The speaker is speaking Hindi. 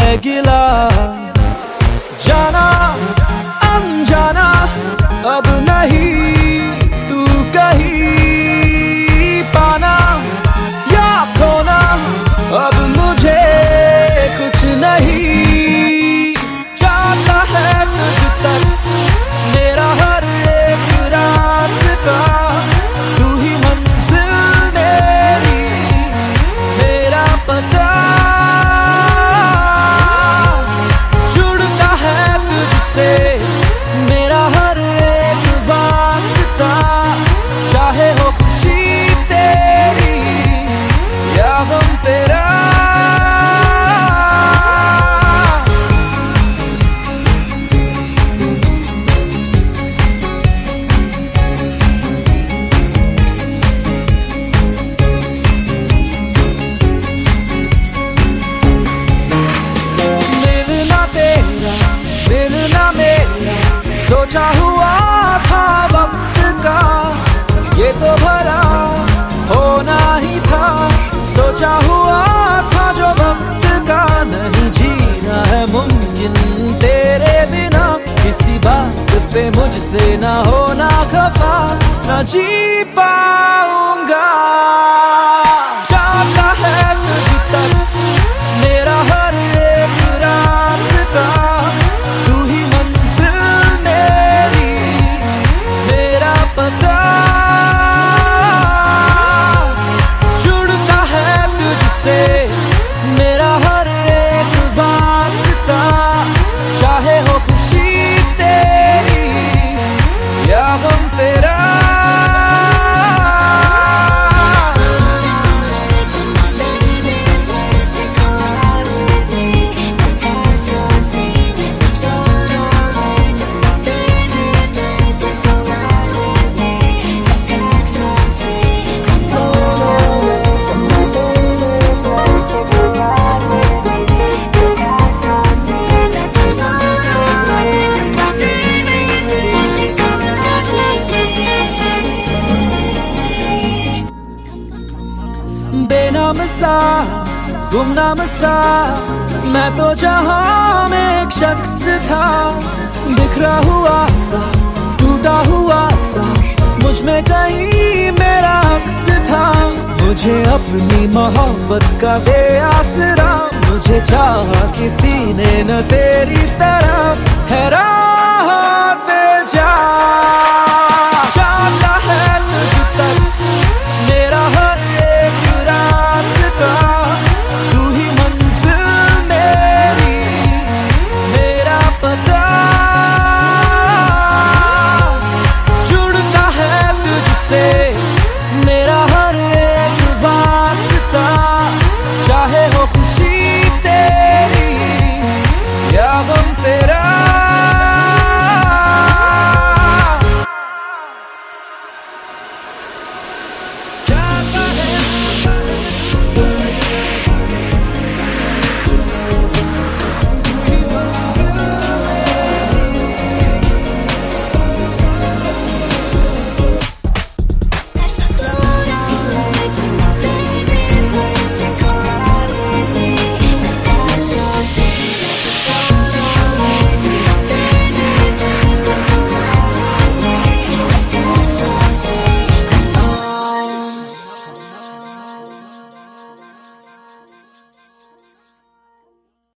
है गिला। जाना अनजाना अब नहीं तू कहीं, पाना या खोना अब मुझे कुछ नहीं। जाता है तुझ तक मेरा हर एक रास्ता, तू ही मंजिल मेरी, मेरा पता। जुड़ता है तुझसे मेरा हर एक वास्ता, चाहे हो खुशी तेरी या गम तेरा। मिलना मेरा सोचा हुआ था वक्त का, ये तो भला होना ही था। सोचा हुआ था जो वक्त का, नहीं जीना है मुमकिन तेरे बिना। किसी बात पे मुझसे ना होना खफा, ना जी पाऊंगा। जाता है तुझ तक मेरा हर एक रास्ता, तू ही मंजिल मेरी, मेरा पता। जुड़ता है तुझसे मेरा हर एक वास्ता, चाहे हो खुशी तेरी या गम तेरा। बेनाम सा गुमनाम सा मैं तो जहां में एक शख्स था, बिखरा हुआ सा टूटा हुआ सा मुझ में कहीं मेरा अक्स था। मुझे अपनी मोहब्बत का बेआसरा, मुझे चाहा किसी ने न तेरी तरह। हैरान